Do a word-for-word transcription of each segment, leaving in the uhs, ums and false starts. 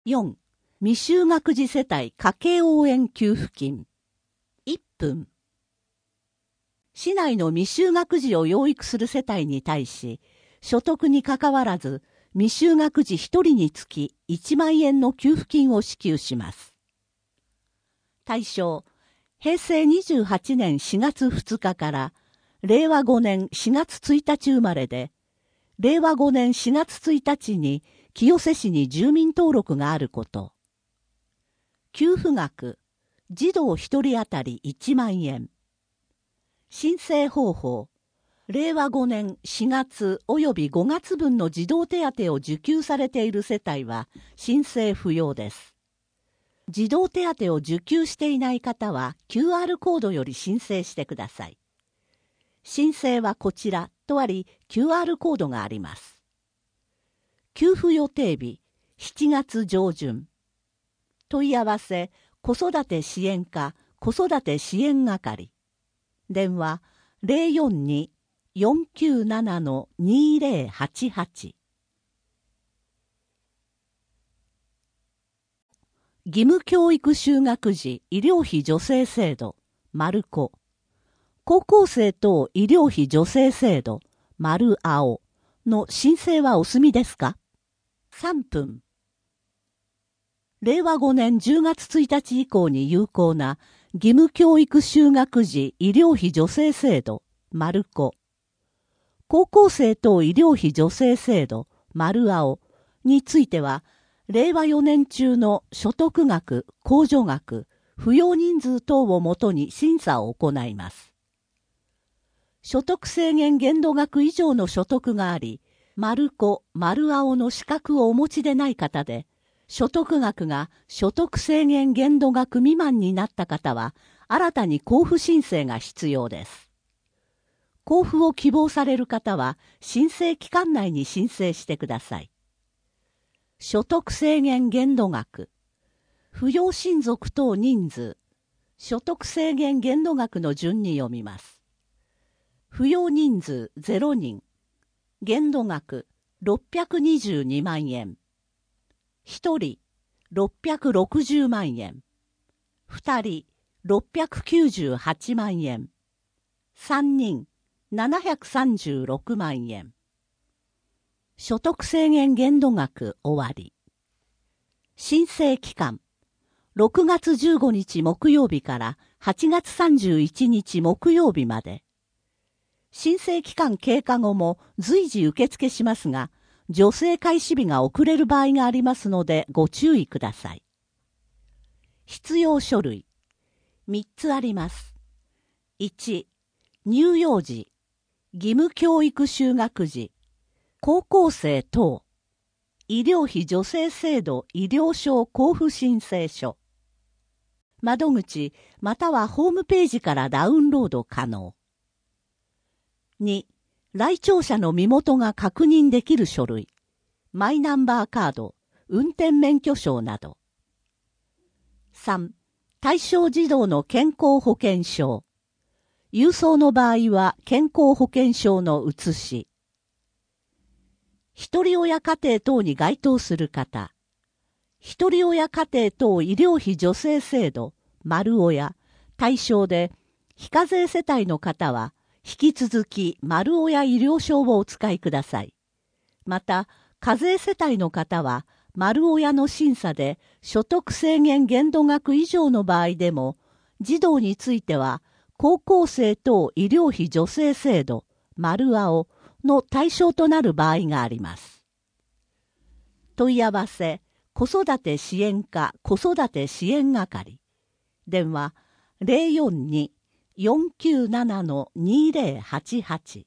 よん. 未就学児世帯家計応援給付金。いっぷん。市内の未就学児を養育する世帯に対し、所得にかかわらず、未就学児ひとりにつきいちまんえんの給付金を支給します。対象、へいせいにじゅうはちねんしがつふつかかられいわごねんしがつついたち生まれで、れいわごねんしがつついたちに清瀬市に住民登録があること。給付額、児童ひとり当たりいちまんえん。申請方法、れいわごねんしがつおよびごがつぶんの児童手当を受給されている世帯は申請不要です。児童手当を受給していない方は キューアール コードより申請してください。申請はこちらとあり キューアール コードがあります。給付予定日しちがつじょうじゅん。問い合わせ子育て支援課子育て支援係。電話 ゼロよんに よんきゅうなな にゼロはちはち。義務教育就学時医療費助成制度、丸子。高校生等医療費助成制度、丸青の申請はお済みですか？さんぷん。れいわごねんじゅうがつついたち以降に有効な義務教育就学時医療費助成制度、丸子。高校生等医療費助成制度、丸青については、れいわよねん中の所得額、控除額、扶養人数等をもとに審査を行います。所得制限限度額以上の所得があり、丸子、丸青の資格をお持ちでない方で、所得額が所得制限限度額未満になった方は、新たに交付申請が必要です。交付を希望される方は、申請期間内に申請してください。所得制限限度額、扶養親族等人数、所得制限限度額の順に読みます。扶養人数ゼロにん、限度額ろっぴゃくにじゅうにまんえん、ひとりろっぴゃくろくじゅうまんえん、ふたりろっぴゃくきゅうじゅうはちまんえん、さんにんななひゃくさんじゅうろくまんえん。所得制限限度額終わり。申請期間、ろくがつじゅうごにち木曜日からはちがつさんじゅういちにち木曜日まで。申請期間経過後も随時受付しますが、助成開始日が遅れる場合がありますのでご注意ください。必要書類、みっつあります。いち、乳幼児、義務教育就学時、高校生等、医療費助成制度医療証交付申請書。窓口またはホームページからダウンロード可能。に、来庁者の身元が確認できる書類、マイナンバーカード、運転免許証など。さん、対象児童の健康保険証。郵送の場合は健康保険証の写し。ひとり親家庭等に該当する方。ひとり親家庭等医療費助成制度、丸親、対象で、非課税世帯の方は、引き続き丸親医療証をお使いください。また、課税世帯の方は、丸親の審査で所得制限限度額以上の場合でも、児童については、高校生等医療費助成制度、丸青の対象となる場合があります。問い合わせ、子育て支援課子育て支援係。電話、ゼロよんに よんきゅうなな にゼロはちはち。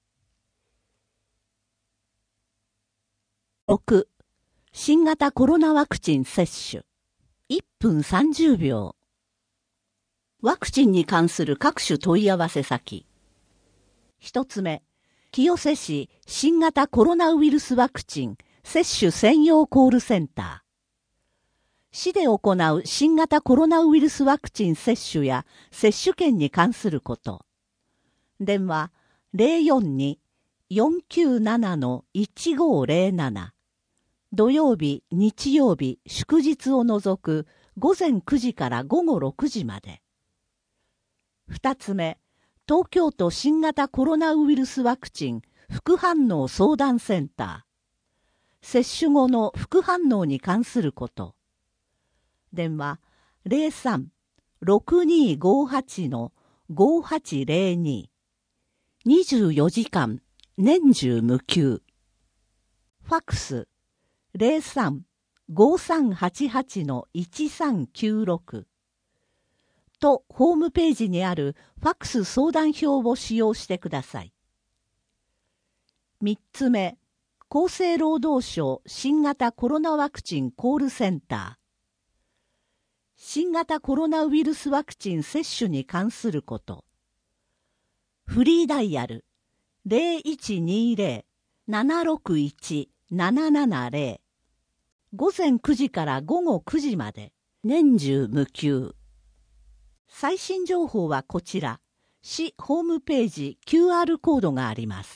ろく. 新型コロナワクチン接種。いっぷんさんじゅうびょう。ワクチンに関する各種問い合わせ先。ひとつめ、清瀬市新型コロナウイルスワクチン接種専用コールセンター。市で行う新型コロナウイルスワクチン接種や接種券に関すること。電話ゼロよんに よんきゅうなな いちごゼロなな。 土曜日、日曜日、祝日を除くごぜんくじからごごろくじまで。二つ目、東京都新型コロナウイルスワクチン副反応相談センター。接種後の副反応に関すること。電話ゼロさん ろくにーごはち のごはちゼロに。にじゅうよじかん年中無休。ファックスゼロさん ごさんはちはち のいちさんきゅうろく。とホームページにあるファックス相談票を使用してください。みっつめ、厚生労働省新型コロナワクチンコールセンター。新型コロナウイルスワクチン接種に関すること。フリーダイヤルゼロいちにゼロ ななろくいち ななななゼロ。ごぜんくじからごごくじまで年中無休。最新情報はこちら、市ホームページ キューアール コードがあります。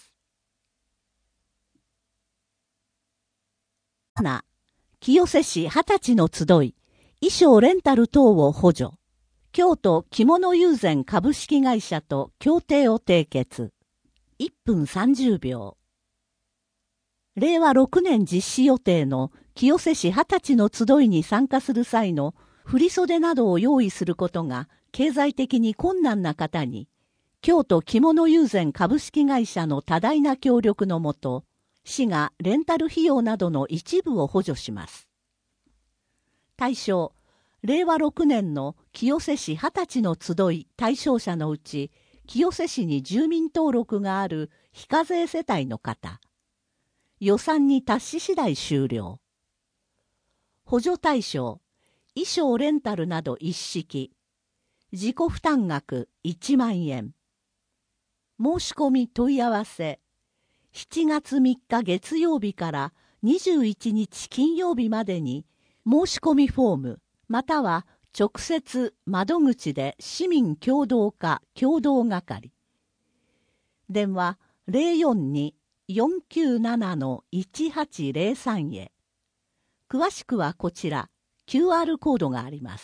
なな、清瀬市二十歳の集い、衣装レンタル等を補助。京都着物友禅株式会社と協定を締結。いっぷんさんじゅうびょう。れいわろくねん実施予定の清瀬市二十歳の集いに参加する際の振袖などを用意することが経済的に困難な方に、京都着物友禅株式会社の多大な協力のもと、市がレンタル費用などの一部を補助します。対象、れいわろくねんの清瀬市二十歳の集い対象者のうち、清瀬市に住民登録がある非課税世帯の方。予算に達し次第終了。補助対象、衣装レンタルなど一式。自己負担額いちまんえん。申し込み問い合わせ。しちがつみっか月曜日からにじゅういちにち金曜日までに申し込みフォームまたは直接窓口で市民協同課協同係。電話ゼロよんに よんきゅうなな のいちはちゼロさん へ。詳しくはこちら キューアール コードがあります。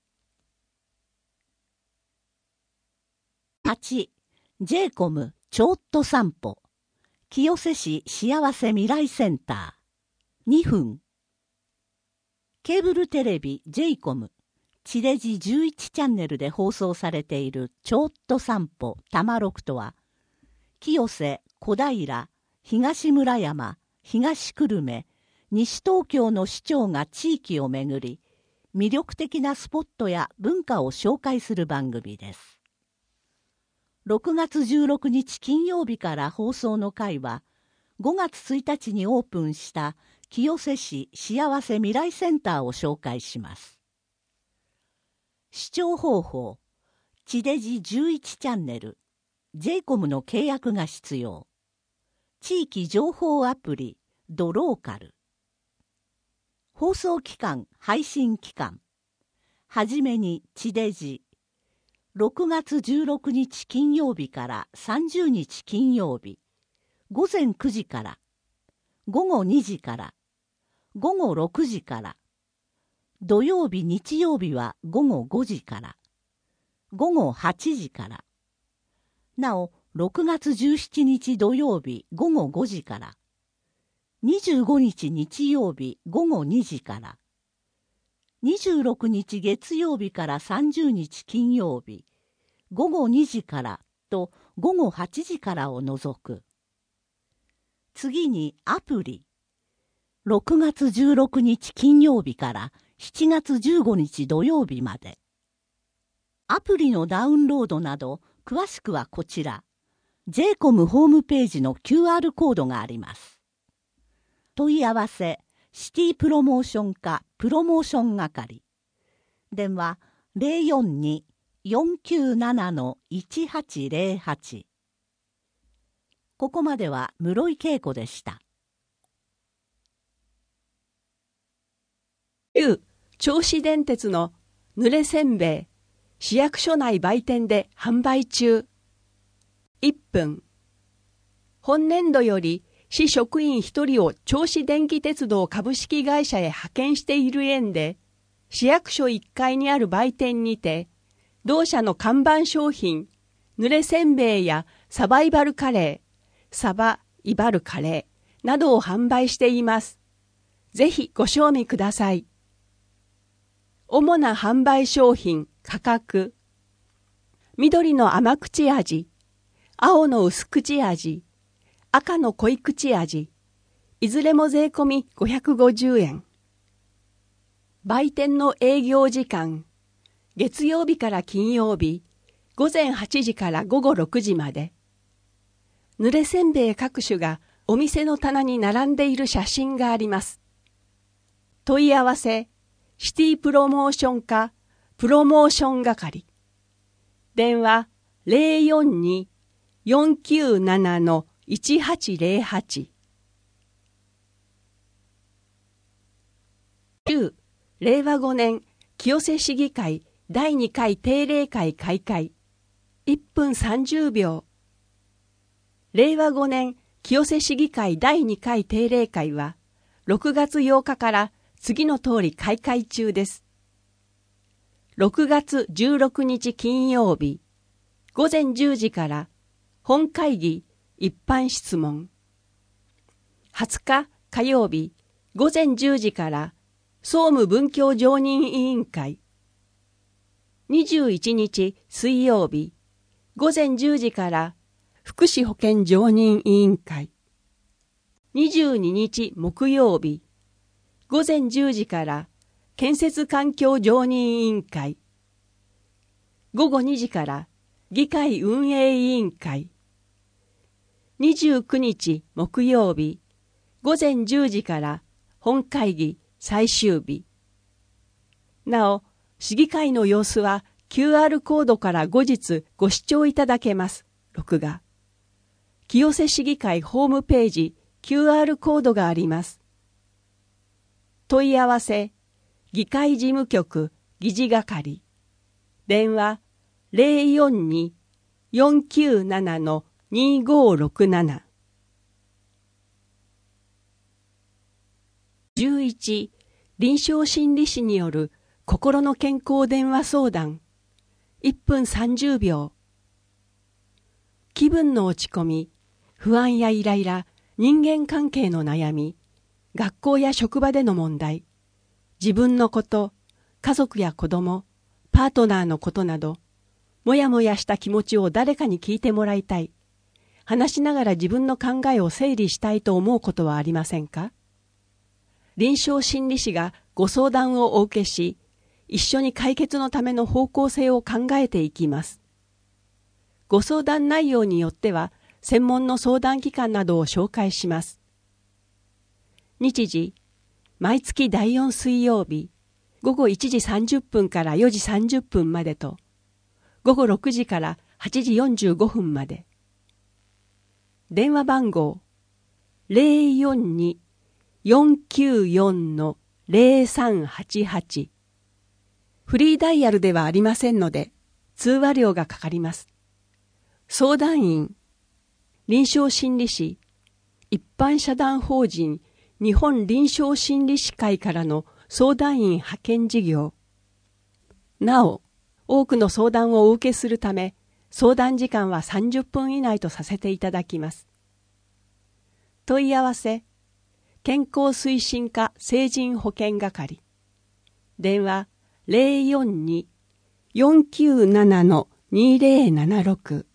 はち. ジェイコム ちょっと散歩清瀬市幸せ未来センターにふん。ケーブルテレビ ジェイコム 地デジじゅういちチャンネルで放送されているちょっと散歩たまろくとは、清瀬、小平、東村山、東久留米、西東京の市長が地域をめぐり、魅力的なスポットや文化を紹介する番組です。ろくがつじゅうろくにち金曜日から放送の回は、ごがつついたちにオープンした清瀬市幸せ未来センターを紹介します。視聴方法、地デジじゅういちチャンネル、ジェイコム の契約が必要。地域情報アプリ、ドローカル。放送期間、配信期間。はじめに地デジ。ろくがつじゅうろくにち金曜日からさんじゅうにち金曜日。ごぜんくじから。ごごにじから。ごごろくじから。土曜日日曜日はごごごじから。ごごはちじから。なお、ろくがつじゅうしちにち土曜日ごごごじから。にじゅうごにち日曜日ごごにじから。にじゅうろくにち月曜日からさんじゅうにち金曜日ごごにじからとごごはちじからを除く。次にアプリ。ろくがつじゅうろくにち金曜日からしちがつじゅうごにち土曜日まで。アプリのダウンロードなど詳しくはこちら。ジェイコム ホームページの キューアール コードがあります。問い合わせ、シティプロモーション課プロモーション係。電話ゼロよんに よんきゅうなな のいちはちゼロはち。ここまでは室井恵子でした。 旧銚子電鉄の濡れせんべい市役所内売店で販売中。いっぷん。本年度より市職員一人を銚子電気鉄道株式会社へ派遣している縁で、市役所いっかいにある売店にて、同社の看板商品、濡れせんべいやサバイバルカレー、サバイバルカレーなどを販売しています。ぜひご賞味ください。主な販売商品、価格。緑の甘口味、青の薄口味、赤の濃い口味、いずれも税込みごひゃくごじゅうえん。売店の営業時間、月曜日から金曜日、ごぜんはちじからごごろくじまで。濡れせんべい各種がお店の棚に並んでいる写真があります。問い合わせ、シティプロモーション課、プロモーション係。電話 ゼロよんに よんきゅうなな いちはちゼロはち。きゅう、れいわごねん清瀬市議会だいにかい定例会開会。いっぷんさんじゅうびょう。れいわごねん清瀬市議会だいにかい定例会はろくがつようかから次の通り開会中です。ろくがつじゅうろくにち金曜日、ごぜんじゅうじから本会議一般質問。はつか火曜日、ごぜんじゅうじから総務文教常任委員会。にじゅういちにち水曜日、ごぜんじゅうじから福祉保健常任委員会。にじゅうににち木曜日、ごぜんじゅうじから建設環境常任委員会。ごごにじから議会運営委員会。にじゅうくにち木曜日、ごぜんじゅうじから本会議最終日。なお、市議会の様子は キューアール コードから後日ご視聴いただけます。録画。清瀬市議会ホームページ キューアール コードがあります。問い合わせ、議会事務局議事係。電話 ゼロよんに よんきゅうなな にごろくなな。じゅういち、臨床心理士による心の健康電話相談。いっぷんさんじゅうびょう。気分の落ち込み、不安やイライラ、人間関係の悩み、学校や職場での問題、自分のこと、家族や子供、パートナーのことなど、もやもやした気持ちを誰かに聞いてもらいたい。話しながら自分の考えを整理したいと思うことはありませんか？臨床心理士がご相談をお受けし、一緒に解決のための方向性を考えていきます。ご相談内容によっては、専門の相談機関などを紹介します。日時、毎月だいよん水曜日、ごごいちじさんじゅっぷんからよじさんじゅっぷんまでと、ごごろくじからはちじよんじゅうごふんまで。電話番号、ゼロよんに よんきゅうよん ゼロさんはちはち。フリーダイヤルではありませんので、通話料がかかります。相談員、臨床心理士、一般社団法人日本臨床心理士会からの相談員派遣事業。なお、多くの相談をお受けするため、相談時間はさんじゅっぷん以内とさせていただきます。問い合わせ、健康推進課成人保健係。電話ゼロよんに よんきゅうなな にゼロななろく。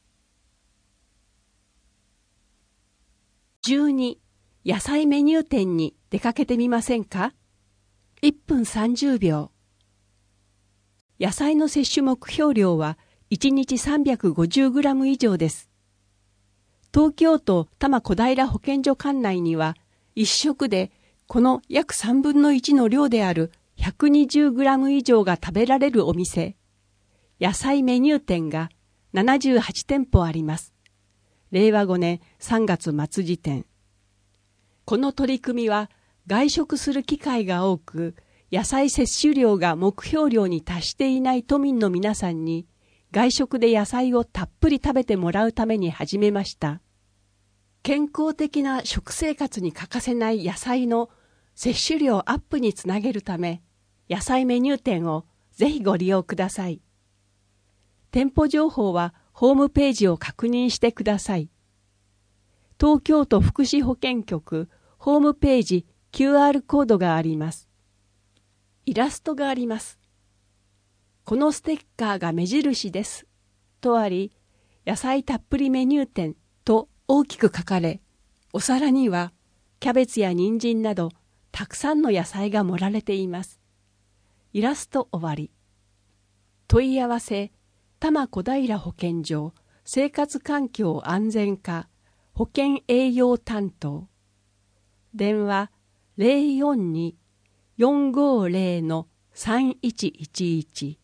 じゅうに、野菜メニュー店に出かけてみませんか？いっぷんさんじゅうびょう。野菜の摂取目標量はいちにち さんびゃくごじゅうグラム 以上です。東京都多摩小平保健所管内にはいっ食でこの約さんぶんのいちの量である ひゃくにじゅうグラム 以上が食べられるお店、野菜メニュー店がななじゅうはちてんぽあります。れいわごねんさんがつ末時点。この取り組みは外食する機会が多く、野菜摂取量が目標量に達していない都民の皆さんに外食で野菜をたっぷり食べてもらうために始めました。 健康的な食生活に欠かせない野菜の摂取量アップにつなげるため、野菜メニュー展をぜひご利用ください。店舗情報はホームページを確認してください。東京都福祉保健局ホームページ キューアール コードがあります。イラストがあります。このステッカーが目印です。とあり、野菜たっぷりメニュー展と大きく書かれ、お皿にはキャベツや人参などたくさんの野菜が盛られています。イラスト終わり。問い合わせ、多摩小平保健所生活環境安全課保健栄養担当。電話 ゼロよんに よんごゼロ のさんいちいちいち